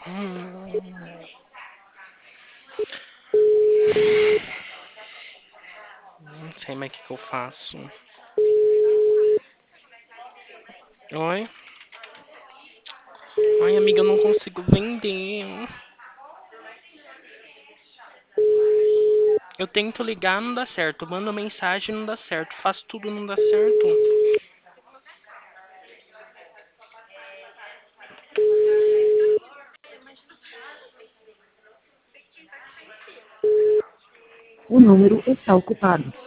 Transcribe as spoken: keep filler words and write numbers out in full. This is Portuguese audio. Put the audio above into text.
Hum, não sei mais o que, que eu faço. Oi? Ai, amiga, eu não consigo vender. Eu tento ligar, não dá certo. Mando mensagem, não dá certo. Faço tudo, não dá certo. O número está ocupado.